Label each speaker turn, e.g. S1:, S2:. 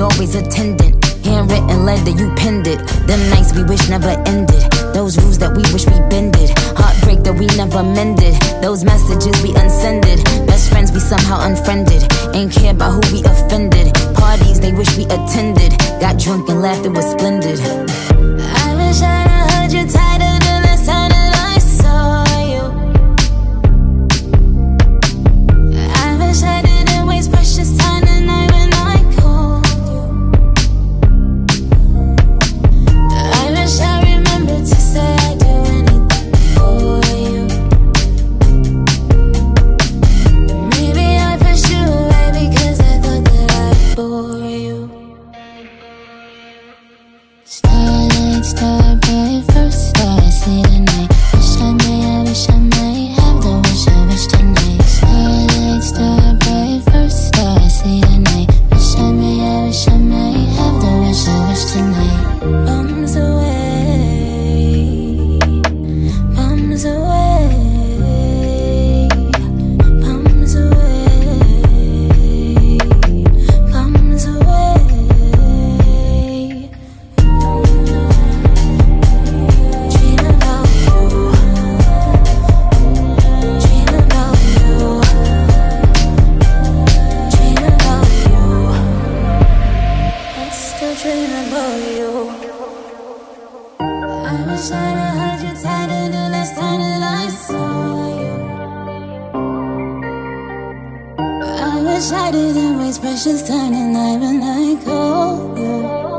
S1: always attendant. Handwritten letter, you penned it. Them nights we wish never ended. Those rules that we wish we bended. Heartbreak that we never mended. Those messages we unsended. Best friends we somehow unfriended. Ain't care about who we offended. Parties they wish we attended. Got drunk and laughed, it was splendid.
S2: I wish I'd have heard you tighter the last time that I saw you. I wish I didn't waste precious time the night when I called you. I wish I remembered to say I'd do anything for you. Maybe I pushed you away because I thought that I'd bore you. Starlight, star bright, first star I see tonight. Wish I might have the wish I wish tonight. Starlight, star bright, first star I see tonight. Wish I might have the wish I wish tonight. Bums away, bums away, bums away, bums away. Dream about you, dream about you, dream about you. I still dream about you. I wish I'd have heard you tighter the last time that I saw you. I wish I didn't waste precious time the night when I called you.